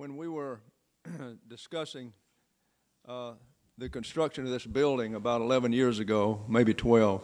when we were discussing the construction of this building about 11 years ago, maybe 12,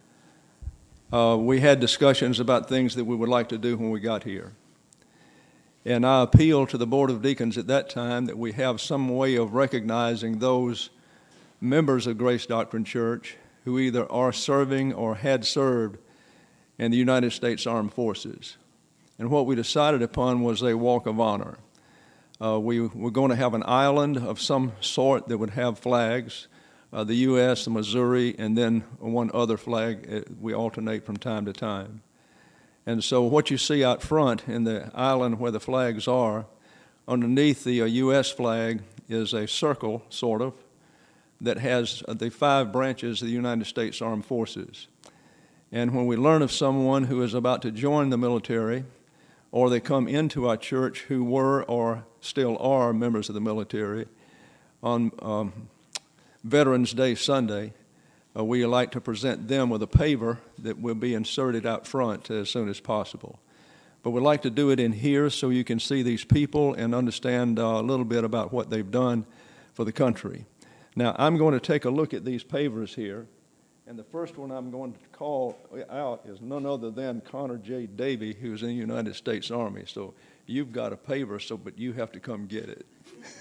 we had discussions about things that we would like to do when we got here. And I appealed to the Board of Deacons at that time that we have some way of recognizing those members of Grace Doctrine Church who either are serving or had served in the United States Armed Forces. And what we decided upon was a walk of honor. We were going to have an island of some sort that would have flags, the U.S., the Missouri, and then one other flag. We alternate from time to time. And so what you see out front in the island where the flags are, underneath the U.S. flag is a circle, sort of, that has the 5 branches of the United States Armed Forces. And when we learn of someone who is about to join the military, or they come into our church who were or still are members of the military, on Veterans Day Sunday, we like to present them with a paver that will be inserted out front as soon as possible. But we'd like to do it in here so you can see these people and understand a little bit about what they've done for the country. Now, I'm going to take a look at these pavers here, and the first one I'm going to call out is none other than Connor J. Davey, who's in the United States Army. So you've got a paver, but you have to come get it.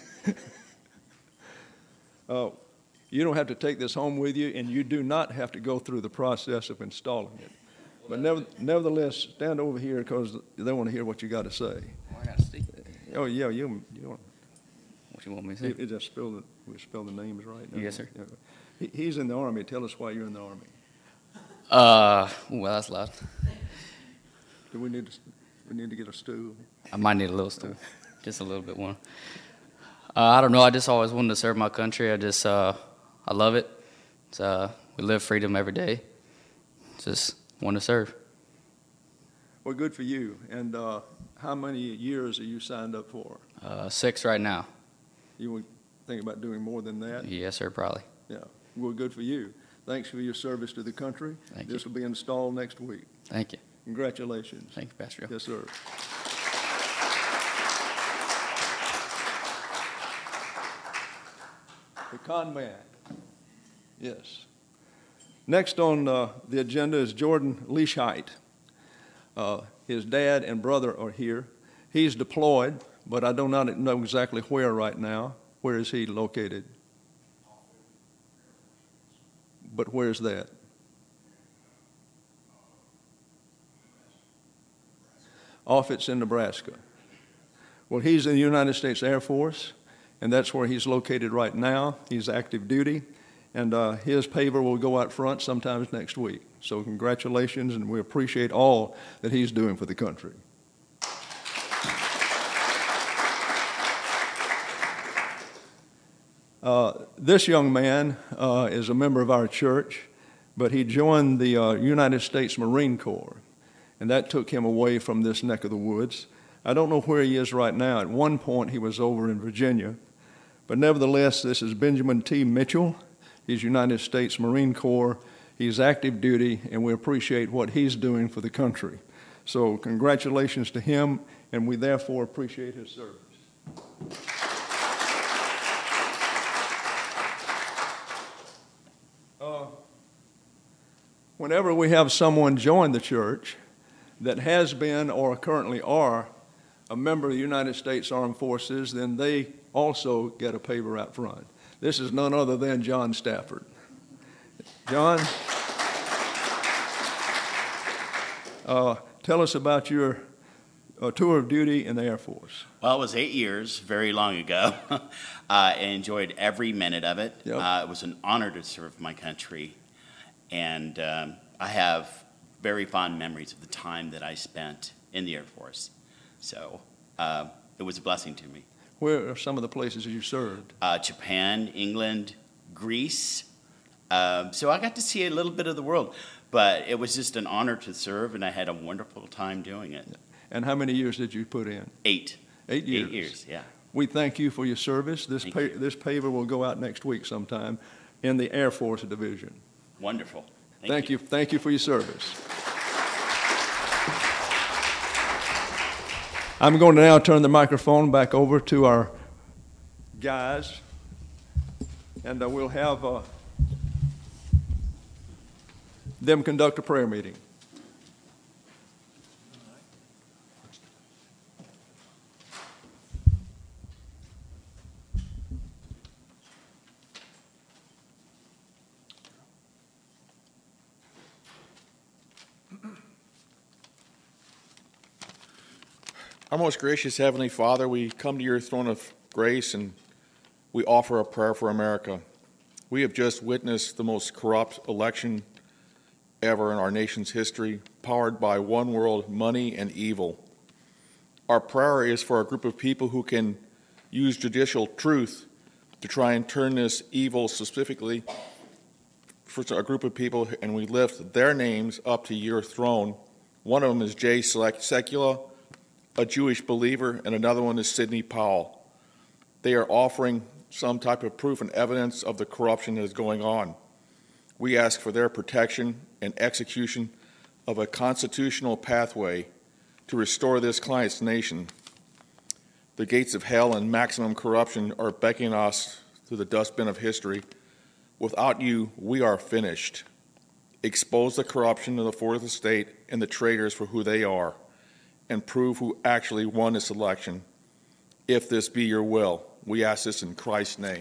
You don't have to take this home with you, and you do not have to go through the process of installing it. But nevertheless, stand over here because they want to hear what you got to say. I got to speak. Oh, yeah, you want. What you want me to say? Just spell the names right now. Yes, sir. He's in the Army. Tell us why you're in the Army. Well, that's loud. Do we need to get a stool? I might need a little stool, just a little bit more. I don't know. I just always wanted to serve my country. I love it. We live freedom every day. Just want to serve. Well, good for you. And how many years are you signed up for? 6 right now. You would think about doing more than that? Yes, sir, probably. Yeah. Well, good for you. Thanks for your service to the country. Thank This you. will be installed next week. Thank you. Congratulations. Thank you, Pastor Joe. Yes, sir. The con man. Yes. Next on the agenda is Jordan Leishheit. His dad and brother are here. He's deployed, but I do not know exactly where right now. Where is he located? But where's that? Offutt's in Nebraska. Well, he's in the United States Air Force, and that's where he's located right now. He's active duty, and his paver will go out front sometimes next week. So congratulations, and we appreciate all that he's doing for the country. This young man is a member of our church, but he joined the United States Marine Corps, and that took him away from this neck of the woods. I don't know where he is right now. At one point, he was over in Virginia, but nevertheless, this is Benjamin T. Mitchell. He's United States Marine Corps. He's active duty, and we appreciate what he's doing for the country. So congratulations to him, and we therefore appreciate his service. Whenever we have someone join the church that has been or currently are a member of the United States Armed Forces, then they also get a paver out front. This is none other than John Stafford. John, tell us about your tour of duty in the Air Force. Well, it was 8 years, very long ago. I enjoyed every minute of it. Yep. It was an honor to serve my country. And I have very fond memories of the time that I spent in the Air Force. So it was a blessing to me. Where are some of the places you served? Japan, England, Greece. So I got to see a little bit of the world. But it was just an honor to serve, and I had a wonderful time doing it. And how many years did you put in? 8. 8 years. 8 years, yeah. We thank you for your service. This paver will go out next week sometime in the Air Force Division. Wonderful. Thank you. Thank you for your service. I'm going to now turn the microphone back over to our guys, and we'll have them conduct a prayer meeting. Our most gracious Heavenly Father, we come to your throne of grace and we offer a prayer for America. We have just witnessed the most corrupt election ever in our nation's history, powered by one world money and evil. Our prayer is for a group of people who can use judicial truth to try and turn this evil, specifically for a group of people, and we lift their names up to your throne. One of them is Jay Sekula, a Jewish believer, and another one is Sidney Powell. They are offering some type of proof and evidence of the corruption that is going on. We ask for their protection and execution of a constitutional pathway to restore this client's nation. The gates of hell and maximum corruption are beckoning us to the dustbin of history. Without you, we are finished. Expose the corruption of the fourth estate and the traitors for who they are, and prove who actually won this election. If this be your will, we ask this in Christ's name.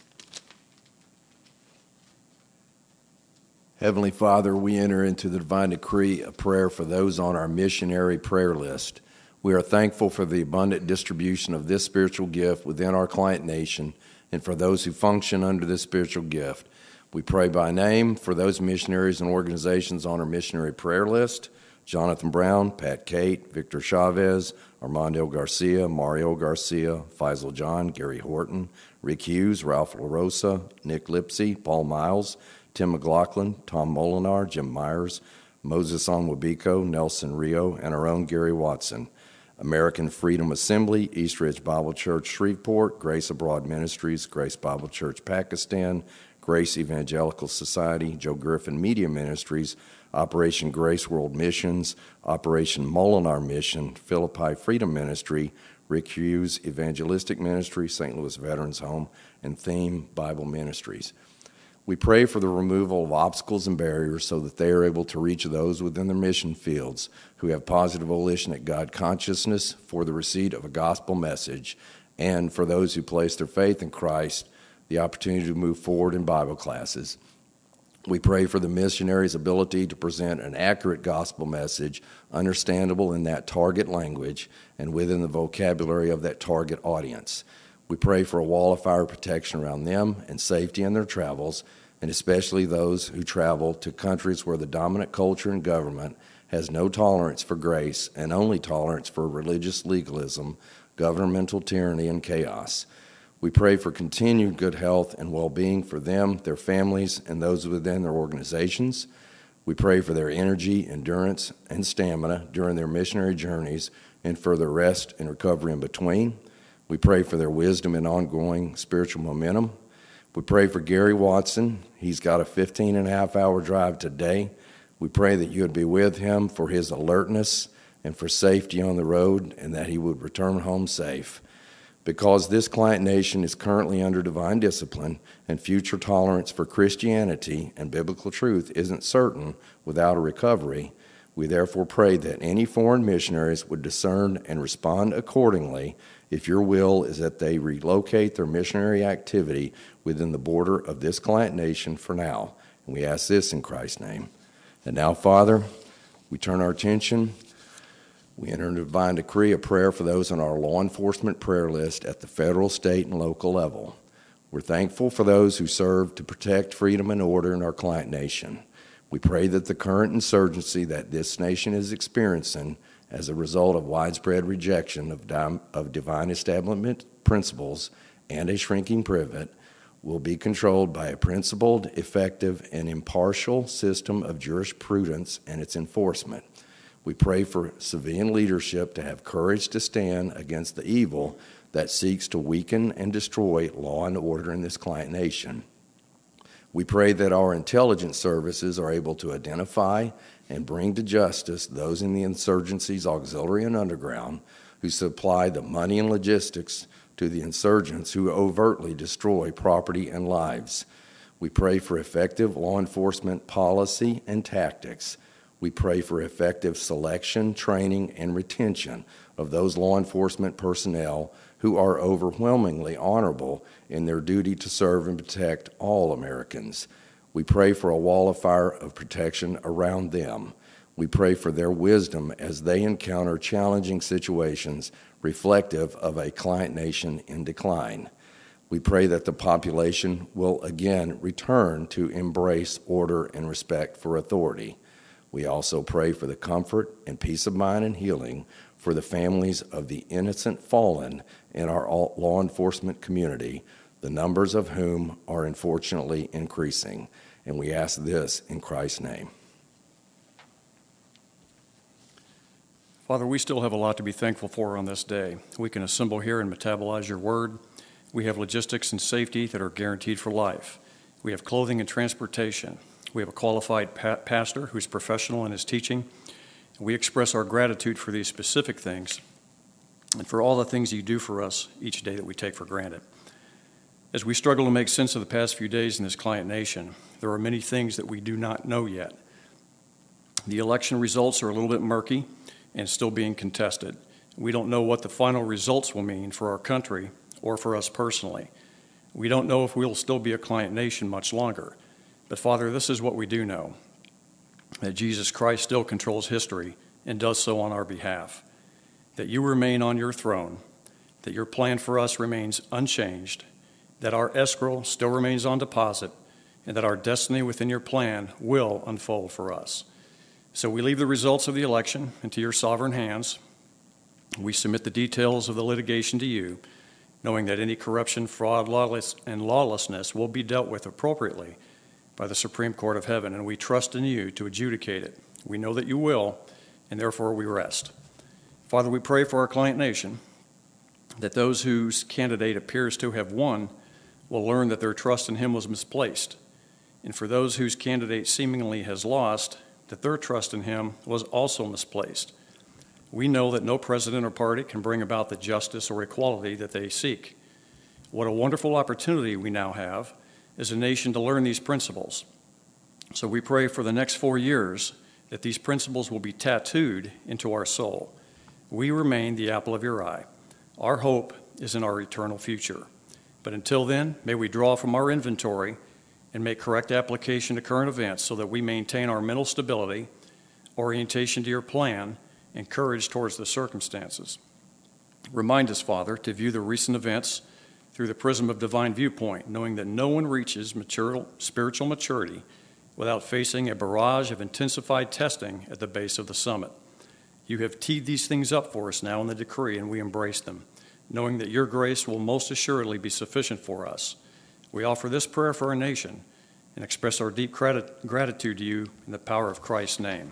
Heavenly Father, we enter into the divine decree a prayer for those on our missionary prayer list. We are thankful for the abundant distribution of this spiritual gift within our client nation and for those who function under this spiritual gift. We pray by name for those missionaries and organizations on our missionary prayer list: Jonathan Brown, Pat Kate, Victor Chavez, Armando Garcia, Mario Garcia, Faisal John, Gary Horton, Rick Hughes, Ralph LaRosa, Nick Lipsy, Paul Miles, Tim McLaughlin, Tom Molinar, Jim Myers, Moses Onwabiko, Nelson Rio, and our own Gary Watson. American Freedom Assembly, East Ridge Bible Church, Shreveport, Grace Abroad Ministries, Grace Bible Church, Pakistan, Grace Evangelical Society, Joe Griffin Media Ministries, Operation Grace World Missions, Operation Molinar Mission, Philippi Freedom Ministry, Rick Hughes Evangelistic Ministry, St. Louis Veterans Home, and Theme Bible Ministries. We pray for the removal of obstacles and barriers so that they are able to reach those within their mission fields who have positive volition at God consciousness for the receipt of a gospel message, and for those who place their faith in Christ, the opportunity to move forward in Bible classes. We pray for the missionaries' ability to present an accurate gospel message, understandable in that target language and within the vocabulary of that target audience. We pray for a wall of fire protection around them and safety in their travels, and especially those who travel to countries where the dominant culture and government has no tolerance for grace and only tolerance for religious legalism, governmental tyranny, and chaos. We pray for continued good health and well-being for them, their families, and those within their organizations. We pray for their energy, endurance, and stamina during their missionary journeys and for their rest and recovery in between. We pray for their wisdom and ongoing spiritual momentum. We pray for Gary Watson. He's got a 15-and-a-half-hour drive today. We pray that you would be with him for his alertness and for safety on the road, and that he would return home safe. Because this client nation is currently under divine discipline and future tolerance for Christianity and biblical truth isn't certain without a recovery, we therefore pray that any foreign missionaries would discern and respond accordingly if your will is that they relocate their missionary activity within the border of this client nation for now. And we ask this in Christ's name. And now, Father, we turn our attention. We enter into divine decree a prayer for those on our law enforcement prayer list at the federal, state, and local level. We're thankful for those who serve to protect freedom and order in our client nation. We pray that the current insurgency that this nation is experiencing as a result of widespread rejection of divine establishment principles and a shrinking privet will be controlled by a principled, effective, and impartial system of jurisprudence and its enforcement. We pray for civilian leadership to have courage to stand against the evil that seeks to weaken and destroy law and order in this client nation. We pray that our intelligence services are able to identify and bring to justice those in the insurgency's auxiliary and underground who supply the money and logistics to the insurgents who overtly destroy property and lives. We pray for effective law enforcement policy and tactics. We pray for effective selection, training, and retention of those law enforcement personnel who are overwhelmingly honorable in their duty to serve and protect all Americans. We pray for a wall of fire of protection around them. We pray for their wisdom as they encounter challenging situations reflective of a client nation in decline. We pray that the population will again return to embrace order and respect for authority. We also pray for the comfort and peace of mind and healing for the families of the innocent fallen in our law enforcement community, the numbers of whom are unfortunately increasing. And we ask this in Christ's name. Father, we still have a lot to be thankful for on this day. We can assemble here and metabolize your word. We have logistics and safety that are guaranteed for life. We have clothing and transportation. We have a qualified pastor who's professional in his teaching. We express our gratitude for these specific things and for all the things you do for us each day that we take for granted. As we struggle to make sense of the past few days in this client nation, there are many things that we do not know yet. The election results are a little bit murky and still being contested. We don't know what the final results will mean for our country or for us personally. We don't know if we'll still be a client nation much longer. But Father, this is what we do know, that Jesus Christ still controls history and does so on our behalf, that you remain on your throne, that your plan for us remains unchanged, that our escrow still remains on deposit, and that our destiny within your plan will unfold for us. So we leave the results of the election into your sovereign hands. We submit the details of the litigation to you, knowing that any corruption, fraud, lawlessness will be dealt with appropriately by the Supreme Court of Heaven, and we trust in you to adjudicate it. We know that you will, and therefore we rest. Father, we pray for our client nation, that those whose candidate appears to have won will learn that their trust in him was misplaced, and for those whose candidate seemingly has lost, that their trust in him was also misplaced. We know that no president or party can bring about the justice or equality that they seek. What a wonderful opportunity we now have as a nation to learn these principles. So we pray for the next 4 years that these principles will be tattooed into our soul. We remain the apple of your eye. Our hope is in our eternal future. But until then, may we draw from our inventory and make correct application to current events so that we maintain our mental stability, orientation to your plan, and courage towards the circumstances. Remind us, Father, to view the recent events through the prism of divine viewpoint, knowing that no one reaches spiritual maturity without facing a barrage of intensified testing at the base of the summit. You have teed these things up for us now in the decree, and we embrace them, knowing that your grace will most assuredly be sufficient for us. We offer this prayer for our nation and express our deep gratitude to you in the power of Christ's name.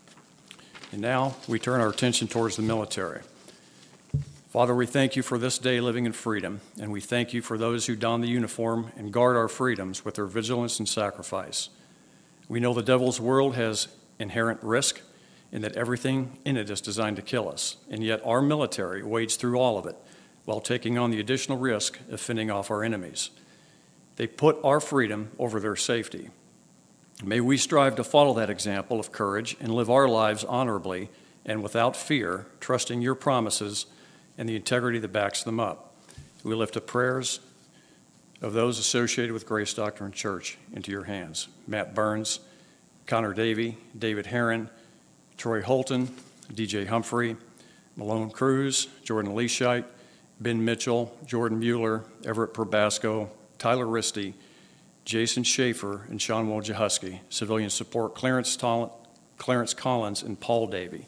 And now we turn our attention towards the military. Father, we thank you for this day living in freedom, and we thank you for those who don the uniform and guard our freedoms with their vigilance and sacrifice. We know the devil's world has inherent risk and that everything in it is designed to kill us, and yet our military wades through all of it while taking on the additional risk of fending off our enemies. They put our freedom over their safety. May we strive to follow that example of courage and live our lives honorably and without fear, trusting your promises and the integrity that backs them up. We lift up prayers of those associated with Grace Doctrine Church into your hands. Matt Burns, Connor Davey, David Herron, Troy Holton, DJ Humphrey, Malone Cruz, Jordan Leashite, Ben Mitchell, Jordan Mueller, Everett Probasco, Tyler Risty, Jason Schaefer, and Sean Wojciechowski. Civilian support Clarence Collins, and Paul Davey.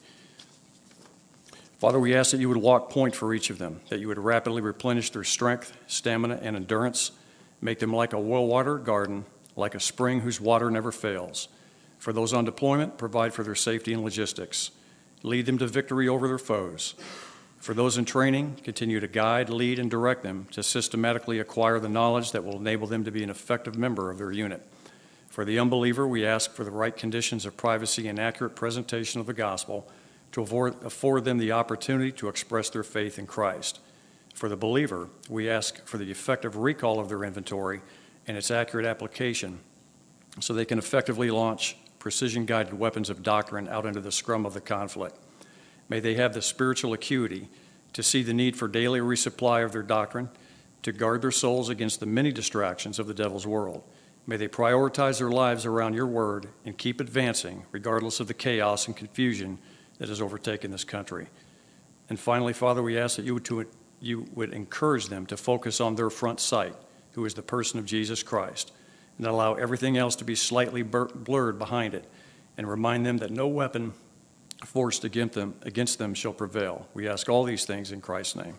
Father, we ask that you would walk point for each of them, that you would rapidly replenish their strength, stamina, and endurance, make them like a well-watered garden, like a spring whose water never fails. For those on deployment, provide for their safety and logistics. Lead them to victory over their foes. For those in training, continue to guide, lead, and direct them to systematically acquire the knowledge that will enable them to be an effective member of their unit. For the unbeliever, we ask for the right conditions of privacy and accurate presentation of the gospel to afford them the opportunity to express their faith in Christ. For the believer, we ask for the effective recall of their inventory and its accurate application so they can effectively launch precision-guided weapons of doctrine out into the scrum of the conflict. May they have the spiritual acuity to see the need for daily resupply of their doctrine, to guard their souls against the many distractions of the devil's world. May they prioritize their lives around your word and keep advancing regardless of the chaos and confusion that has overtaken this country. And finally, Father, we ask that you would encourage them to focus on their front sight, who is the person of Jesus Christ, and allow everything else to be slightly blurred behind it, and remind them that no weapon forged against them shall prevail. We ask all these things in Christ's name.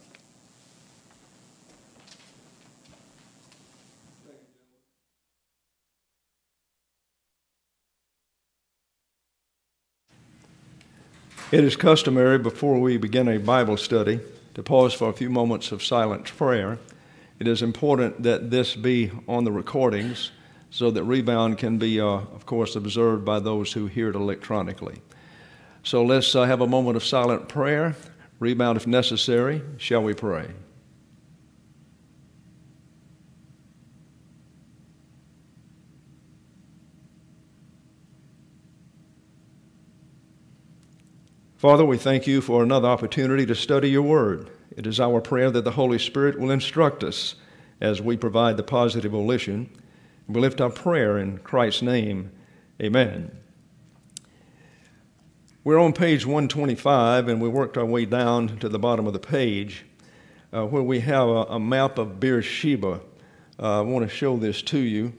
It is customary before we begin a Bible study to pause for a few moments of silent prayer. It is important that this be on the recordings so that rebound can be, of course, observed by those who hear it electronically. So let's have a moment of silent prayer. Rebound if necessary. Shall we pray? Father, we thank you for another opportunity to study your word. It is our prayer that the Holy Spirit will instruct us as we provide the positive volition. We lift our prayer in Christ's name. Amen. We're on page 125, and we worked our way down to the bottom of the page where we have a map of Beersheba. I want to show this to you.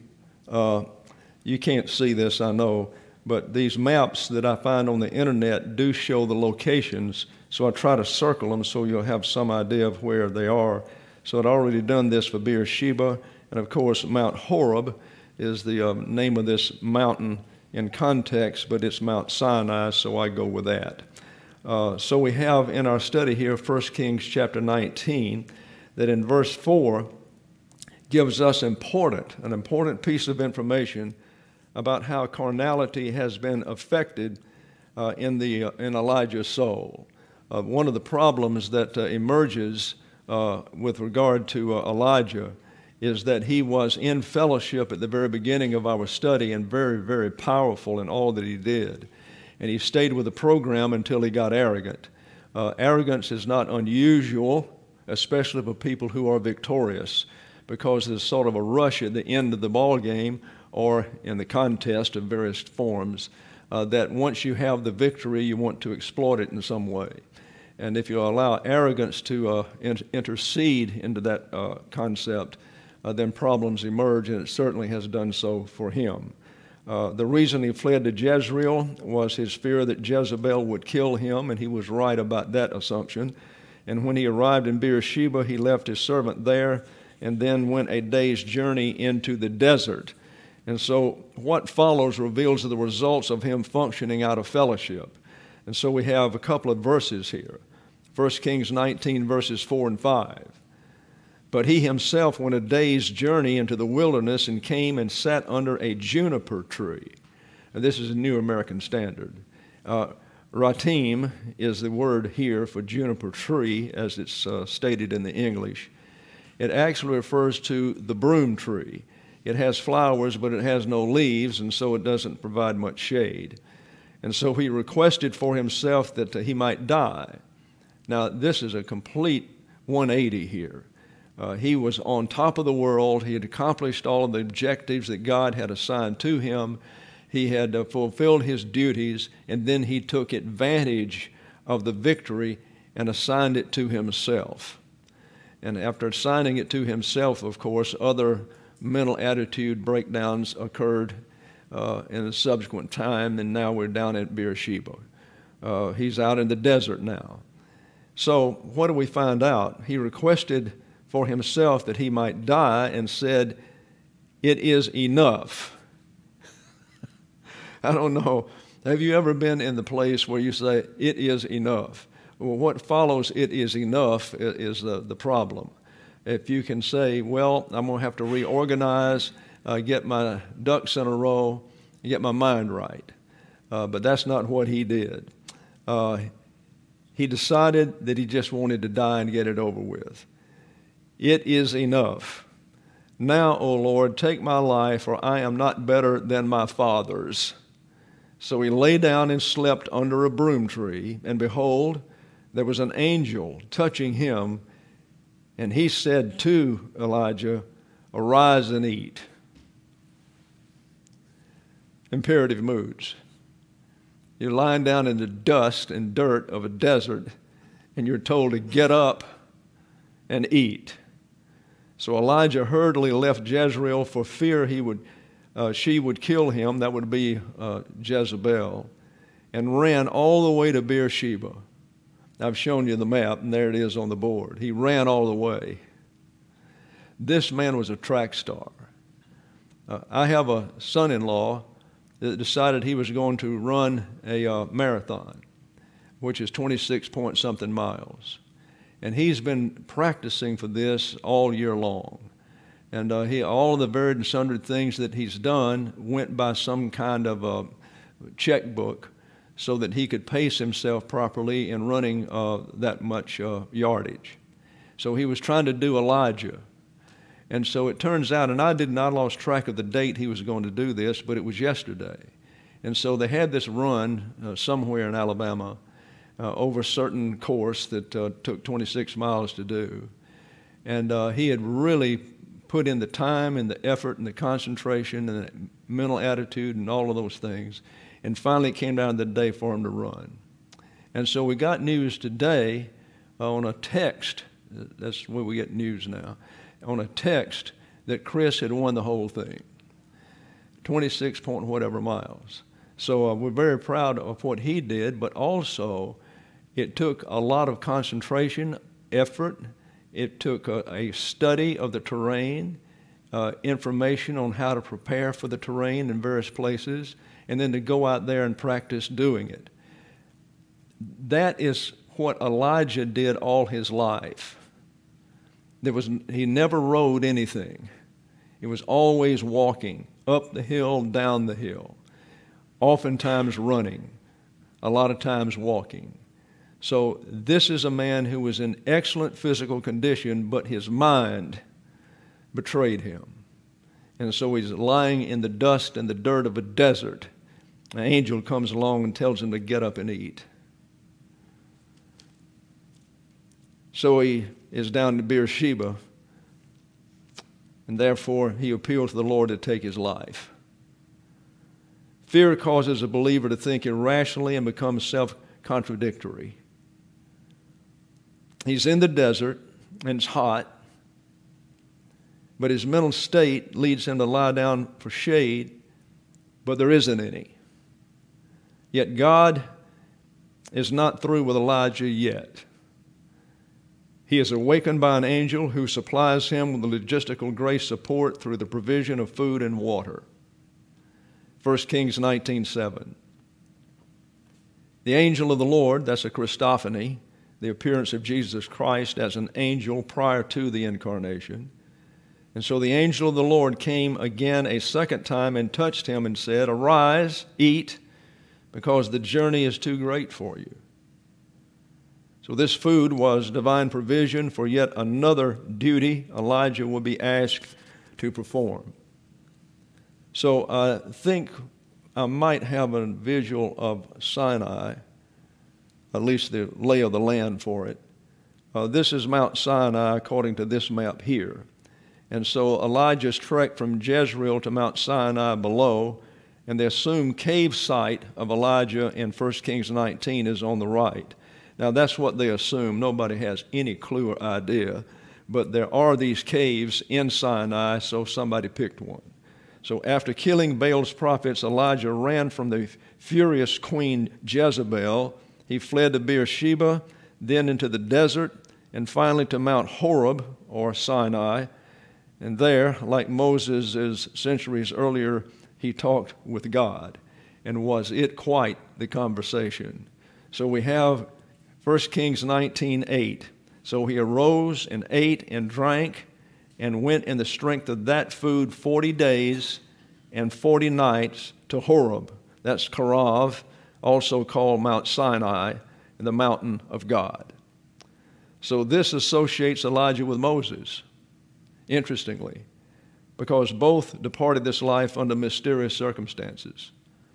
You can't see this, I know, but these maps that I find on the internet do show the locations, so I try to circle them so you'll have some idea of where they are. So I'd already done this for Beersheba, and of course Mount Horeb is the name of this mountain in context, but it's Mount Sinai, so I go with that. So we have in our study here 1 Kings chapter 19, that in verse 4 gives us an important piece of information about how carnality has been affected in Elijah's soul. One of the problems that emerges with regard to Elijah is that he was in fellowship at the very beginning of our study and very, very powerful in all that he did. And he stayed with the program until he got arrogant. Arrogance is not unusual, especially for people who are victorious, because there's sort of a rush at the end of the ball game or in the contest of various forms, that once you have the victory, you want to exploit it in some way. And if you allow arrogance to intercede into that concept, then problems emerge, and it certainly has done so for him. The reason he fled to Jezreel was his fear that Jezebel would kill him, and he was right about that assumption. And when he arrived in Beersheba, he left his servant there and then went a day's journey into the desert. And so what follows reveals the results of him functioning out of fellowship. And so we have a couple of verses here. 1 Kings 19, verses 4 and 5. But he himself went a day's journey into the wilderness and came and sat under a juniper tree. Now, this is a New American Standard. Ratim is the word here for juniper tree, as it's stated in the English. It actually refers to the broom tree. It has flowers, but it has no leaves, and so it doesn't provide much shade. And so he requested for himself that he might die. Now, this is a complete 180 here. He was on top of the world. He had accomplished all of the objectives that God had assigned to him. He had fulfilled his duties, and then he took advantage of the victory and assigned it to himself. And after assigning it to himself, of course, other mental attitude breakdowns occurred in a subsequent time, and now we're down at Beersheba. He's out in the desert now. So what do we find out? He requested for himself that he might die and said, "It is enough." I don't know. Have you ever been in the place where you say, "It is enough"? Well, what follows "it is enough" is the problem. If you can say, well, I'm going to have to reorganize, get my ducks in a row, get my mind right. But that's not what he did. He decided that he just wanted to die and get it over with. It is enough. Now, O Lord, take my life, for I am not better than my fathers. So he lay down and slept under a broom tree, and behold, there was an angel touching him, and he said to Elijah, Arise and eat. Imperative moods. You're lying down in the dust and dirt of a desert, and you're told to get up and eat. So Elijah hurriedly left Jezreel for fear she would kill him, that would be Jezebel, and ran all the way to Beersheba. I've shown you the map, and there it is on the board. He ran all the way. This man was a track star. I have a son-in-law that decided he was going to run a marathon, which is 26-point-something miles. And he's been practicing for this all year long. And all of the varied and sundry things that he's done went by some kind of a checkbook so that he could pace himself properly in running that much yardage. So he was trying to do Elijah. And so it turns out, and I lost track of the date he was going to do this, but it was yesterday. And so they had this run somewhere in Alabama over a certain course that took 26 miles to do. And he had really put in the time and the effort and the concentration and the mental attitude and all of those things. And finally it came down to the day for him to run. And so we got news today on a text. That's where we get news now. On a text that Chris had won the whole thing, 26 point whatever miles. So we're very proud of what he did, but also it took a lot of concentration, effort. It took a study of the terrain, information on how to prepare for the terrain in various places, and then to go out there and practice doing it. That is what Elijah did all his life. He never rode anything. He was always walking up the hill, down the hill, oftentimes running, a lot of times walking. So this is a man who was in excellent physical condition, but his mind betrayed him. And so he's lying in the dust and the dirt of a desert. An angel comes along and tells him to get up and eat. So he is down to Beersheba, and therefore he appealed to the Lord to take his life. Fear causes a believer to think irrationally and become self-contradictory. He's in the desert, and it's hot, but his mental state leads him to lie down for shade, but there isn't any. Yet God is not through with Elijah yet. He is awakened by an angel who supplies him with the logistical grace support through the provision of food and water. 1 Kings 19:7. The angel of the Lord, that's a Christophany, the appearance of Jesus Christ as an angel prior to the incarnation. And so the angel of the Lord came again a second time and touched him and said, Arise, eat, because the journey is too great for you. So this food was divine provision for yet another duty Elijah would be asked to perform. So I think I might have a visual of Sinai, at least the lay of the land for it. This is Mount Sinai according to this map here. And so Elijah's trek from Jezreel to Mount Sinai below, and the assumed cave site of Elijah in 1 Kings 19 is on the right. Now, that's what they assume. Nobody has any clue or idea. But there are these caves in Sinai, so somebody picked one. So after killing Baal's prophets, Elijah ran from the furious queen Jezebel. He fled to Beersheba, then into the desert, and finally to Mount Horeb, or Sinai. And there, like Moses is centuries earlier, he talked with God. And was it quite the conversation? So we have 1 Kings 19:8. So he arose and ate and drank and went in the strength of that food 40 days and 40 nights to Horeb. That's Karav, also called Mount Sinai. the mountain of God. So this associates Elijah with Moses, interestingly, because both departed this life under mysterious circumstances.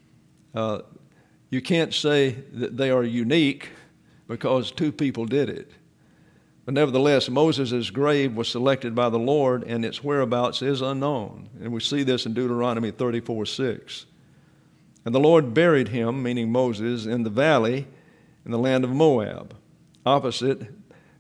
You can't say that they are unique because two people did it. But nevertheless, Moses' grave was selected by the Lord, and its whereabouts is unknown. And we see this in Deuteronomy 34:6. And the Lord buried him, meaning Moses, in the valley in the land of Moab, opposite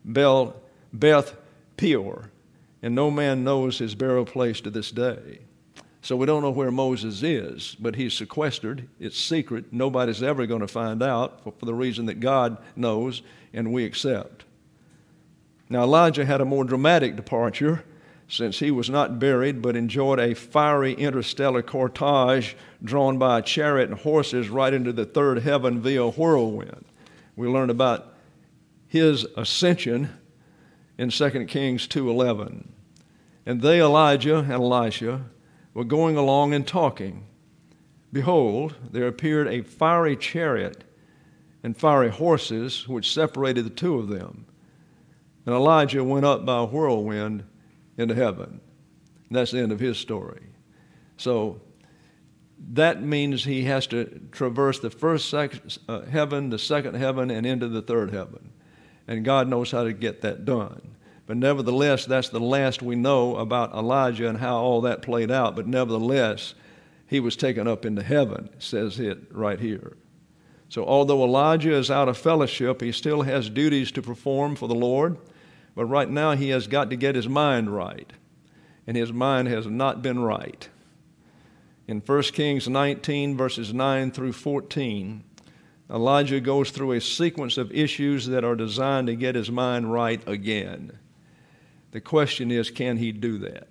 Beth Peor, and no man knows his burial place to this day. So we don't know where Moses is, but he's sequestered. It's secret. Nobody's ever going to find out for the reason that God knows and we accept. Now Elijah had a more dramatic departure, since he was not buried but enjoyed a fiery interstellar cortege drawn by a chariot and horses right into the third heaven via a whirlwind. We learn about his ascension in 2 Kings 2:11. And they, Elijah and Elisha, were going along and talking. Behold, there appeared a fiery chariot and fiery horses, which separated the two of them. And Elijah went up by a whirlwind into heaven. And that's the end of his story. So that means he has to traverse the first heaven, the second heaven, and into the third heaven. And God knows how to get that done. But nevertheless, that's the last we know about Elijah and how all that played out. But nevertheless, he was taken up into heaven, says it right here. So although Elijah is out of fellowship, he still has duties to perform for the Lord. But right now he has got to get his mind right. And his mind has not been right. In 1 Kings 19, verses 9 through 14, Elijah goes through a sequence of issues that are designed to get his mind right again. The question is, can he do that?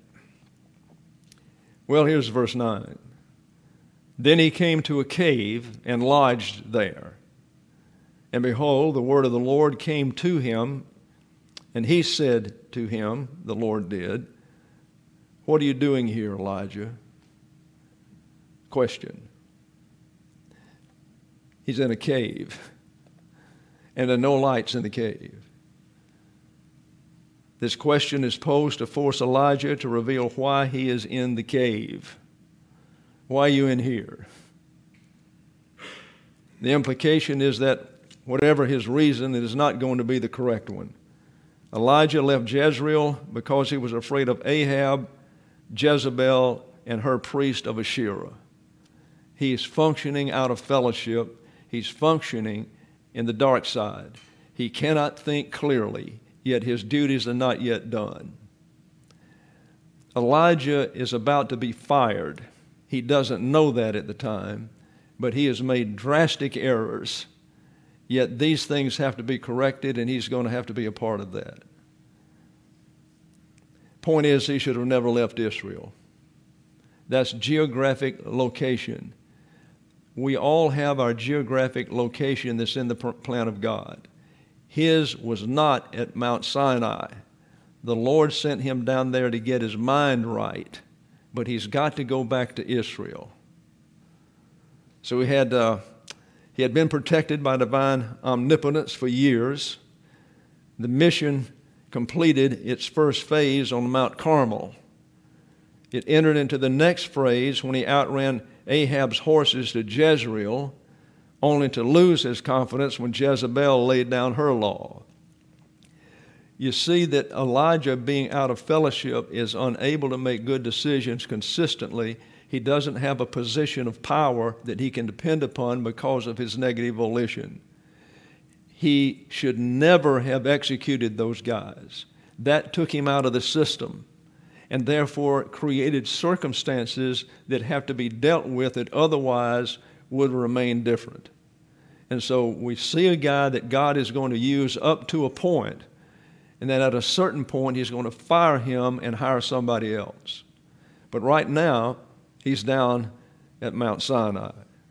Well, here's verse 9. Then he came to a cave and lodged there. And behold, the word of the Lord came to him, and he said to him, the Lord did, "What are you doing here, Elijah?" Question. He's in a cave, and there are no lights in the cave. This question is posed to force Elijah to reveal why he is in the cave. Why are you in here? The implication is that whatever his reason, it is not going to be the correct one. Elijah left Jezreel because he was afraid of Ahab, Jezebel, and her priest of Asherah. He is functioning out of fellowship. He's functioning in the dark side. He cannot think clearly, yet his duties are not yet done. Elijah is about to be fired. He doesn't know that at the time, but he has made drastic errors. Yet these things have to be corrected, and he's going to have to be a part of that. Point is, he should have never left Israel. That's geographic location. We all have our geographic location that's in the plan of God. His was not at Mount Sinai. The Lord sent him down there to get his mind right, but he's got to go back to Israel. So he had been protected by divine omnipotence for years. The mission completed its first phase on Mount Carmel. It entered into the next phase when he outran Ahab's horses to Jezreel, only to lose his confidence when Jezebel laid down her law. You see that Elijah, being out of fellowship, is unable to make good decisions consistently. He doesn't have a position of power that he can depend upon because of his negative volition. He should never have executed those guys. That took him out of the system, and therefore created circumstances that have to be dealt with that otherwise would remain different. And so we see a guy that God is going to use up to a point, and then at a certain point he's going to fire him and hire somebody else. But right now, he's down at Mount Sinai.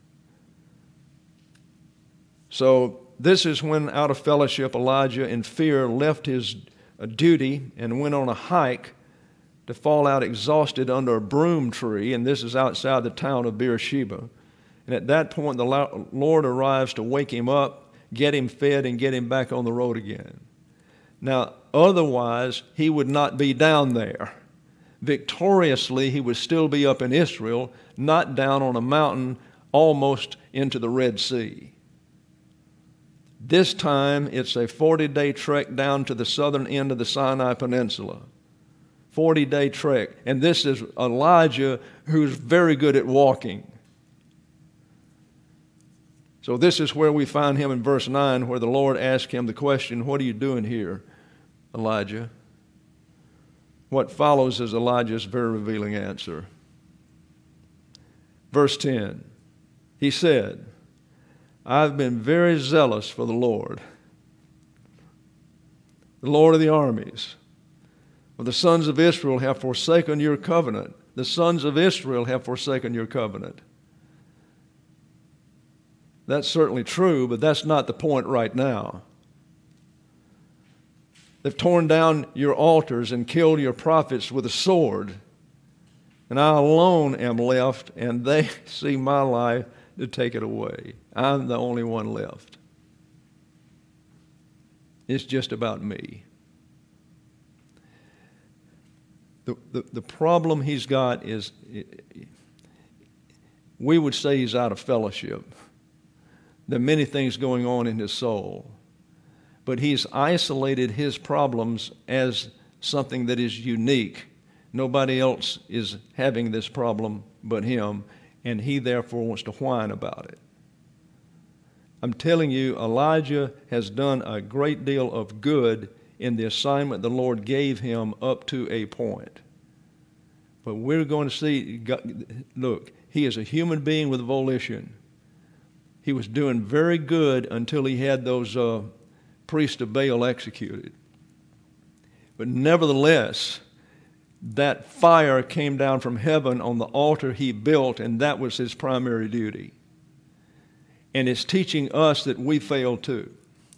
So this is when, out of fellowship, Elijah in fear left his duty and went on a hike to fall out exhausted under a broom tree, and this is outside the town of Beersheba. And at that point, the Lord arrives to wake him up get him fed and get him back on the road again. Now, otherwise, he would not be down there. Victoriously, he would still be up in Israel, not down on a mountain almost into the Red Sea. This time, it's a 40-day trek down to the southern end of the Sinai Peninsula. 40-day trek. And this is Elijah, who's very good at walking. So this is where we find him in verse 9, where the Lord asked him the question, "What are you doing here, Elijah?" What follows is Elijah's very revealing answer. Verse 10, he said, "I've been very zealous for the Lord of the armies. For the sons of Israel have forsaken your covenant." The sons of Israel have forsaken your covenant. That's certainly true, but that's not the point right now. They've torn down your altars and killed your prophets with a sword, and I alone am left, and they see my life to take it away. I'm the only one left. It's just about me. The problem he's got is, we would say he's out of fellowship. There are many things going on in his soul. But he's isolated his problems as something that is unique. Nobody else is having this problem but him, and he therefore wants to whine about it. I'm telling you, Elijah has done a great deal of good in the assignment the Lord gave him up to a point. But we're going to see, look, he is a human being with volition. He was doing very good until he had those priests of Baal executed. But nevertheless, that fire came down from heaven on the altar he built, and that was his primary duty. And it's teaching us that we fail too.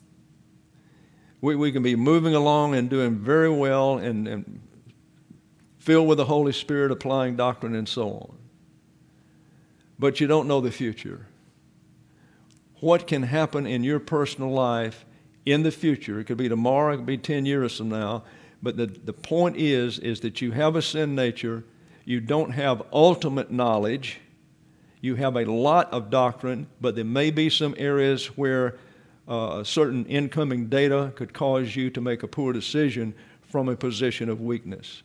We can be moving along and doing very well and filled with the Holy Spirit, applying doctrine and so on. But you don't know the future. What can happen in your personal life in the future? It could be tomorrow, it could be 10 years from now. But the point is that you have a sin nature. You don't have ultimate knowledge. You have a lot of doctrine, but there may be some areas where certain incoming data could cause you to make a poor decision from a position of weakness.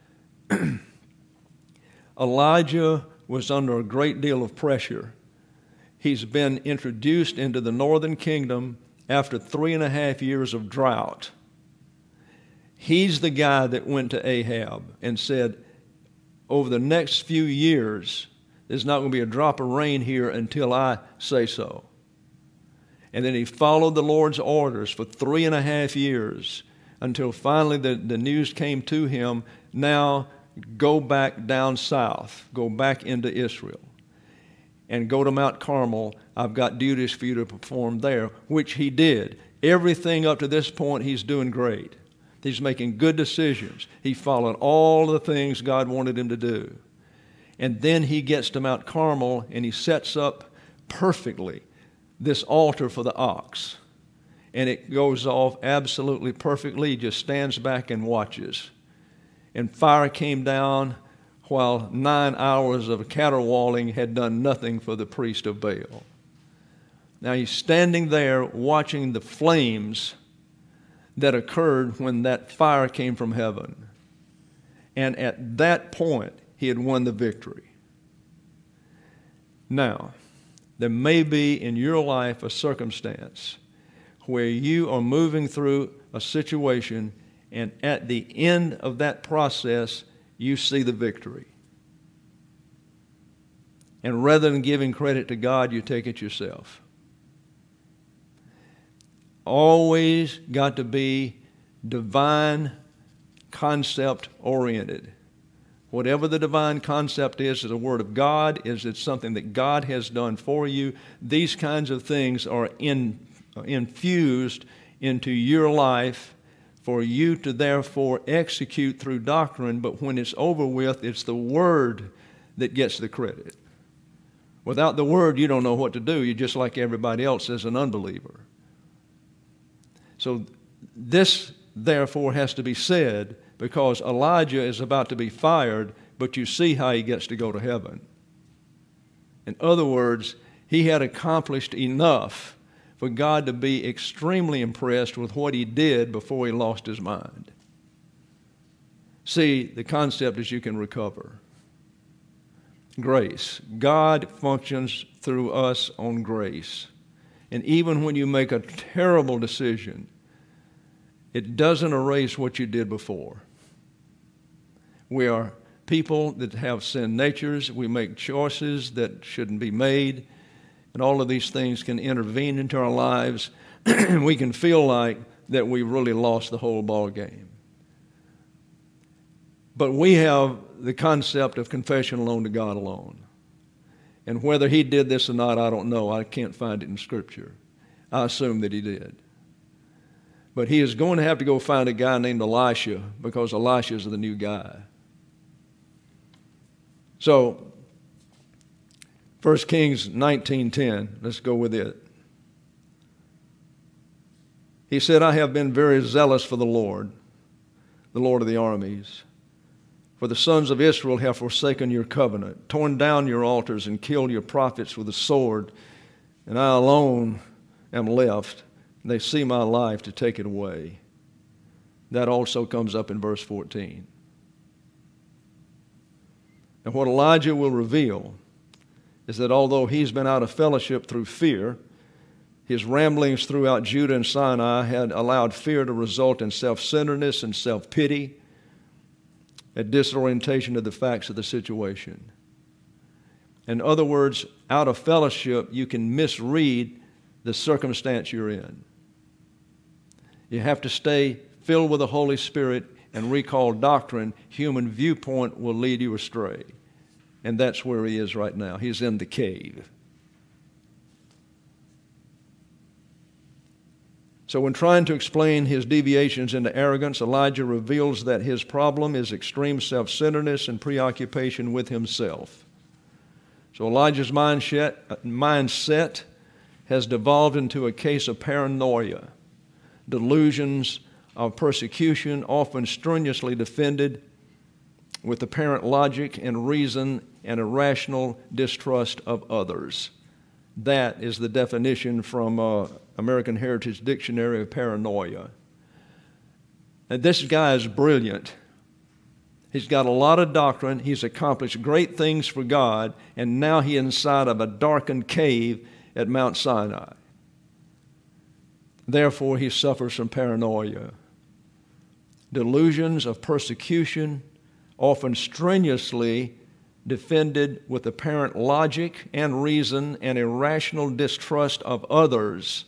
Elijah was under a great deal of pressure. He's been introduced into the northern kingdom after 3.5 years of drought. He's the guy that went to Ahab and said, over the next few years, there's not going to be a drop of rain here until I say so. And then he followed the Lord's orders for 3.5 years until finally the news came to him, now go back down south, go back into Israel, and go to Mount Carmel. I've got duties for you to perform there, which he did. Everything up to this point, he's doing great. He's making good decisions. He followed all the things God wanted him to do. And then he gets to Mount Carmel, and he sets up perfectly this altar for the ox. And it goes off absolutely perfectly. He just stands back and watches. And fire came down while 9 hours of caterwauling had done nothing for the priest of Baal. Now he's standing there watching the flames that occurred when that fire came from heaven. And at that point, he had won the victory. Now, there may be in your life a circumstance where you are moving through a situation, and at the end of that process, you see the victory. And rather than giving credit to God, you take it yourself. Always got to be divine concept oriented. Whatever the divine concept is the Word of God, is it something that God has done for you? These kinds of things are infused into your life for you to therefore execute through doctrine, but when it's over with, it's the Word that gets the credit. Without the Word, you don't know what to do. You're just like everybody else as an unbeliever. So this, therefore, has to be said because Elijah is about to be fired, but you see how he gets to go to heaven. In other words, he had accomplished enough for God to be extremely impressed with what he did before he lost his mind. See, the concept is you can recover. Grace. God functions through us on grace. And even when you make a terrible decision, it doesn't erase what you did before. We are people that have sin natures. We make choices that shouldn't be made. And all of these things can intervene into our lives. We can feel like that we really lost the whole ball game. But we have the concept of confession alone to God alone. And whether he did this or not, I don't know. I can't find it in Scripture. I assume that he did. But he is going to have to go find a guy named Elisha because Elisha is the new guy. So, 1 Kings 19:10, let's go with it. He said, I have been very zealous for the Lord of the armies. For the sons of Israel have forsaken your covenant, torn down your altars, and killed your prophets with the sword, and I alone am left. They see my life to take it away. That also comes up in verse 14. And what Elijah will reveal is that although he's been out of fellowship through fear, his ramblings throughout Judah and Sinai had allowed fear to result in self-centeredness and self-pity, a disorientation of the facts of the situation. In other words, out of fellowship, you can misread the circumstance you're in. You have to stay filled with the Holy Spirit and recall doctrine. Human viewpoint will lead you astray. And that's where he is right now. He's in the cave. So when trying to explain his deviations into arrogance, Elijah reveals that his problem is extreme self-centeredness and preoccupation with himself. So Elijah's mindset has devolved into a case of paranoia, delusions of persecution, often strenuously defended with apparent logic and reason and irrational distrust of others. That is the definition from American Heritage Dictionary of paranoia. And this guy is brilliant. He's got a lot of doctrine. He's accomplished great things for God, and now he's inside of a darkened cave at Mount Sinai. Therefore, he suffers from paranoia. Delusions of persecution, often strenuously defended with apparent logic and reason and irrational distrust of others.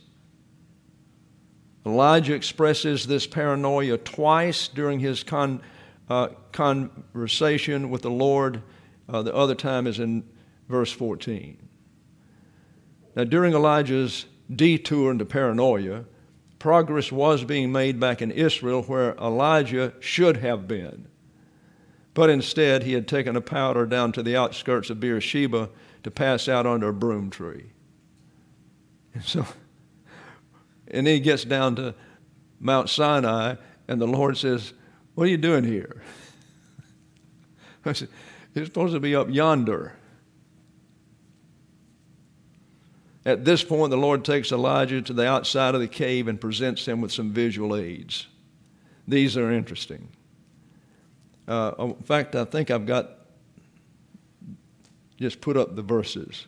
Elijah expresses this paranoia twice during his conversation with the Lord. The other time is in verse 14. Now, during Elijah's detour into paranoia, progress was being made back in Israel where Elijah should have been. But instead, he had taken a powder down to the outskirts of Beersheba to pass out under a broom tree. And then he gets down to Mount Sinai, and the Lord says, what are you doing here? I said, you're supposed to be up yonder. At this point, the Lord takes Elijah to the outside of the cave and presents him with some visual aids. These are interesting. In fact, I think I've just put up the verses.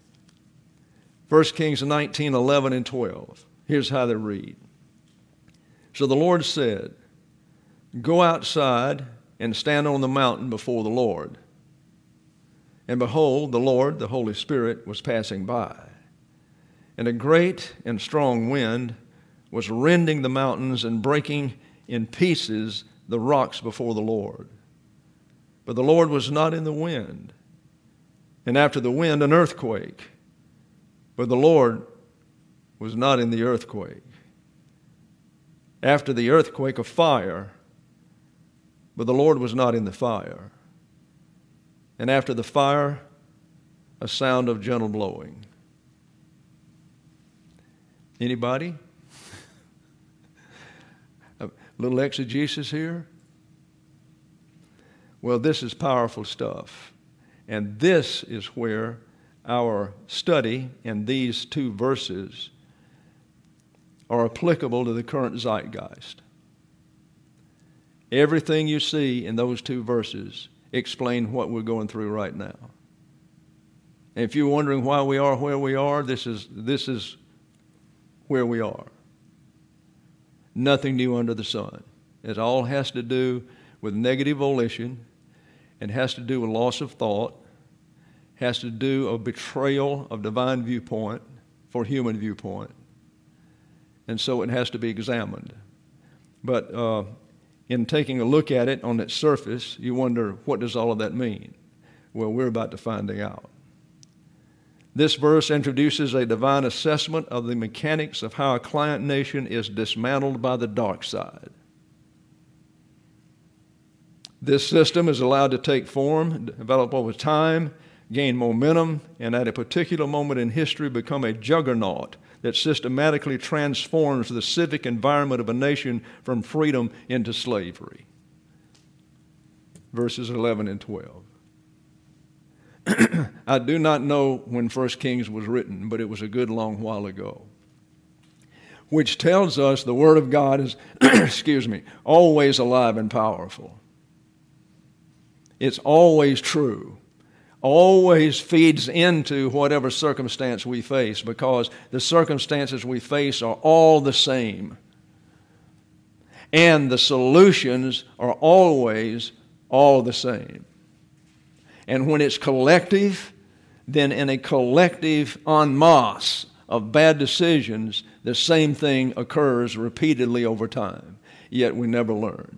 1 Kings 19, 11 and 12. Here's how they read. So the Lord said, go outside and stand on the mountain before the Lord. And behold, the Lord, the Holy Spirit, was passing by. And a great and strong wind was rending the mountains and breaking in pieces the rocks before the Lord. But the Lord was not in the wind. And after the wind, an earthquake. But the Lord was not in the earthquake. After the earthquake, a fire. But the Lord was not in the fire. And after the fire, a sound of gentle blowing. Anybody? Little exegesis here. Well, this is powerful stuff. And this is where our study in these two verses are applicable to the current zeitgeist. Everything you see in those two verses explain what we're going through right now. And if you're wondering why we are where we are, this is where we are. Nothing new under the sun. It all has to do with negative volition. It has to do with loss of thought. Has to do with betrayal of divine viewpoint for human viewpoint. And so it has to be examined. But in taking a look at it on its surface, you wonder, what does all of that mean? Well, we're about to find out. This verse introduces a divine assessment of the mechanics of how a client nation is dismantled by the dark side. This system is allowed to take form, develop over time, gain momentum, and at a particular moment in history become a juggernaut that systematically transforms the civic environment of a nation from freedom into slavery. Verses 11 and 12. I do not know when 1 Kings was written, but it was a good long while ago, which tells us the Word of God is, always alive and powerful. It's always true, always feeds into whatever circumstance we face, because the circumstances we face are all the same. And the solutions are always all the same. And when it's collective, then in a collective en masse of bad decisions, the same thing occurs repeatedly over time. Yet we never learn.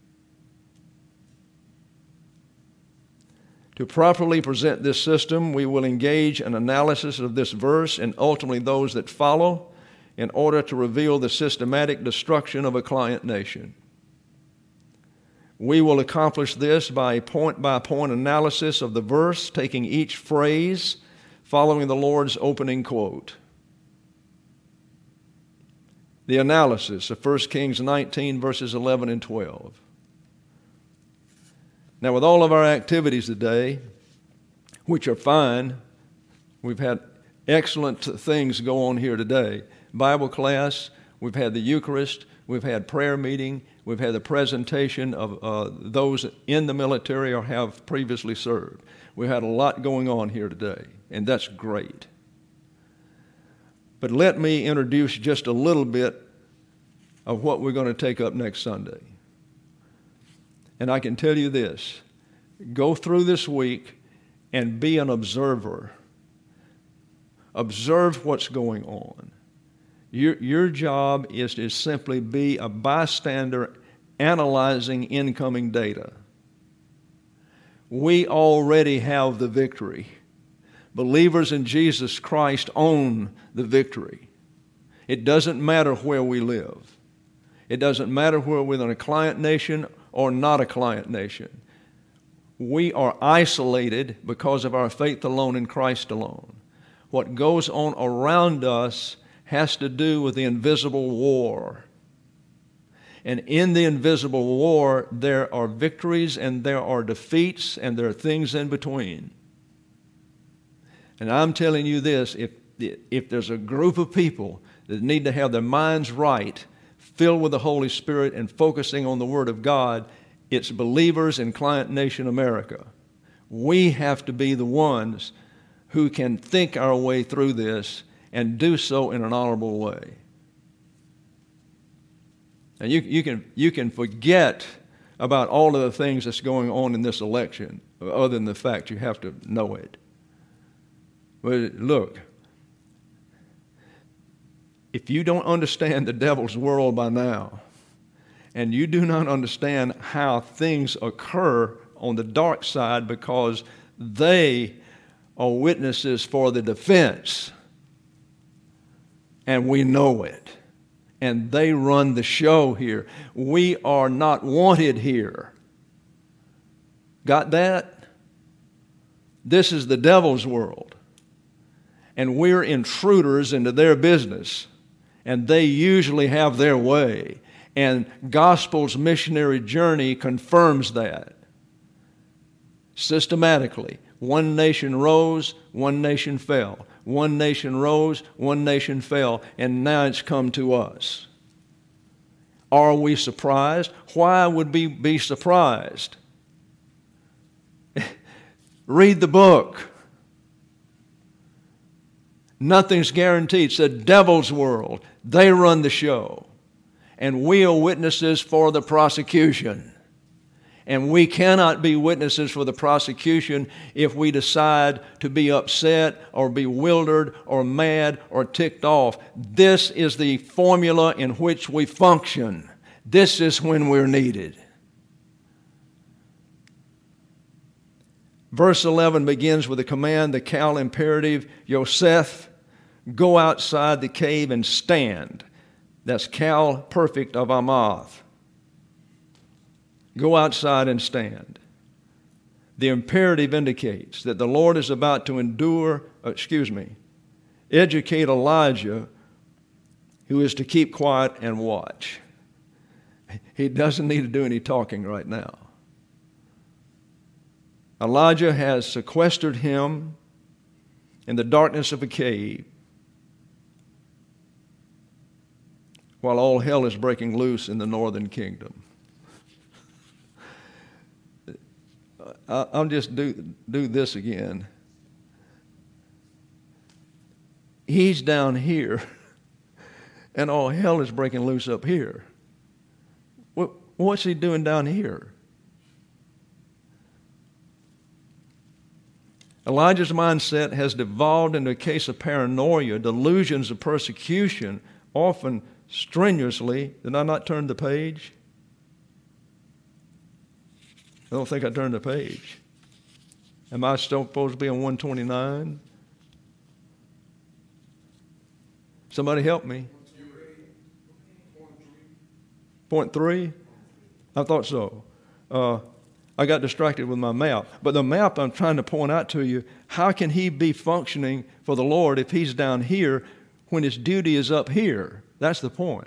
To properly present this system, we will engage an analysis of this verse and ultimately those that follow in order to reveal the systematic destruction of a client nation. We will accomplish this by a point-by-point analysis of the verse, taking each phrase following the Lord's opening quote. The analysis of 1 Kings 19, verses 11 and 12. Now, with all of our activities today, which are fine, we've had excellent things go on here today. Bible class, we've had the Eucharist, we've had prayer meeting, we've had the presentation of those in the military or have previously served. We've had a lot going on here today, and that's great. But let me introduce just a little bit of what we're going to take up next Sunday. And I can tell you this, go through this week and be an observer. Observe what's going on. Your job is to simply be a bystander analyzing incoming data. We already have the victory. Believers in Jesus Christ own the victory. It doesn't matter where we live. It doesn't matter whether we're in a client nation or not a client nation. We are isolated because of our faith alone in Christ alone. What goes on around us has to do with the invisible war. And in the invisible war, there are victories and there are defeats and there are things in between. And I'm telling you this, if there's a group of people that need to have their minds right, filled with the Holy Spirit and focusing on the Word of God, it's believers in Client Nation America. We have to be the ones who can think our way through this and do so in an honorable way. And you can forget about all of the things that's going on in this election, other than the fact you have to know it. But look, if you don't understand the devil's world by now, and you do not understand how things occur on the dark side because they are witnesses for the defense, and we know it, and they run the show here. We are not wanted here. Got that? This is the devil's world, and we're intruders into their business, and they usually have their way. And gospel's missionary journey confirms that. Systematically, one nation rose, one nation fell. One nation rose, one nation fell, and now it's come to us. Are we surprised? Why would we be surprised? Read the book. Nothing's guaranteed. It's the devil's world. They run the show. And we are witnesses for the prosecution. And we cannot be witnesses for the prosecution if we decide to be upset or bewildered or mad or ticked off. This is the formula in which we function. This is when we're needed. Verse 11 begins with a command, the Cal imperative, Yosef, go outside the cave and stand. That's Cal perfect of Amath. Go outside and stand. The imperative indicates that the Lord is about to educate Elijah, who is to keep quiet and watch. He doesn't need to do any talking right now. Elijah has sequestered him in the darkness of a cave while all hell is breaking loose in the northern kingdom. I'll just do this again. He's down here, and all hell is breaking loose up here. What's he doing down here? Elijah's mindset has devolved into a case of paranoia, delusions of persecution, often strenuously. Did I not turn the page? I don't think I turned the page. Am I still supposed to be on 129? Somebody help me. Point 3? I thought so. I got distracted with my map. But the map I'm trying to point out to you, how can he be functioning for the Lord if he's down here when his duty is up here? That's the point.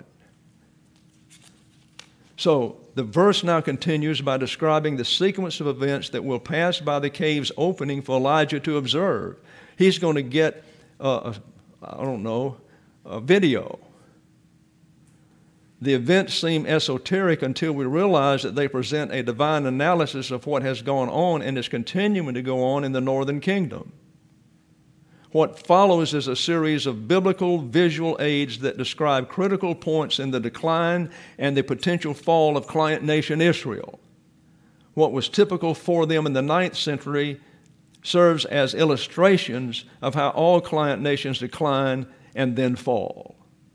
So the verse now continues by describing the sequence of events that will pass by the cave's opening for Elijah to observe. He's going to get, a video. The events seem esoteric until we realize that they present a divine analysis of what has gone on and is continuing to go on in the northern kingdom. What follows is a series of biblical visual aids that describe critical points in the decline and the potential fall of client nation Israel. What was typical for them in the 9th century serves as illustrations of how all client nations decline and then fall.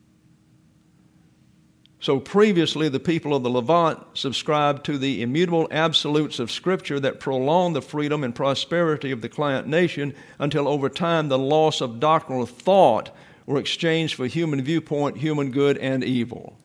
So previously, the people of the Levant subscribed to the immutable absolutes of Scripture that prolonged the freedom and prosperity of the client nation until over time the loss of doctrinal thought were exchanged for human viewpoint, human good, and evil.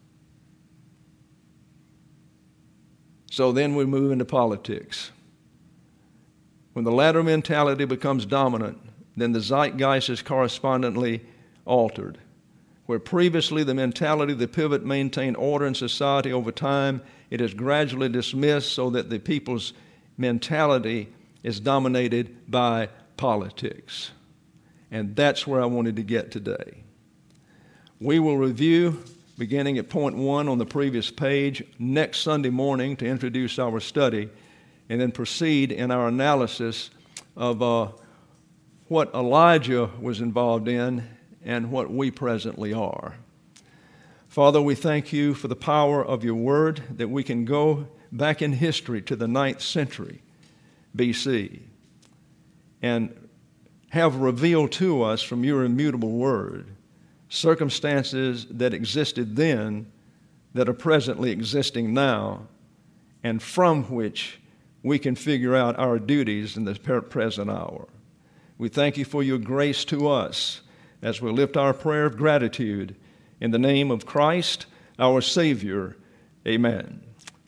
So then we move into politics. When the latter mentality becomes dominant, then the zeitgeist is correspondingly altered. Where previously the mentality of the pivot maintained order in society over time, it is gradually dismissed so that the people's mentality is dominated by politics. And that's where I wanted to get today. We will review, beginning at point 1 on the previous page, next Sunday morning to introduce our study, and then proceed in our analysis of what Elijah was involved in and what we presently are. Father, we thank you for the power of your word, that we can go back in history to the 9th century BC and have revealed to us from your immutable word circumstances that existed then that are presently existing now, and from which we can figure out our duties in the present hour. We thank you for your grace to us as we lift our prayer of gratitude in the name of Christ, our Savior. Amen.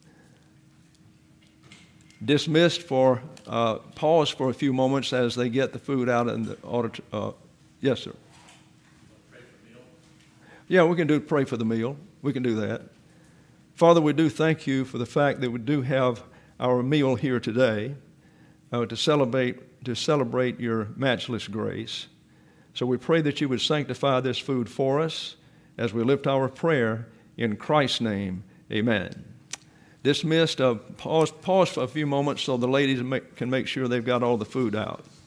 Dismissed for pause for a few moments as they get the food out in the auditorium. Yes, sir. Pray for the meal? Yeah, we can pray for the meal. We can do that. Father, we do thank you for the fact that we do have our meal here today to celebrate your matchless grace. So we pray that you would sanctify this food for us as we lift our prayer in Christ's name. Amen. Dismissed. Pause for a few moments so the ladies can make sure they've got all the food out.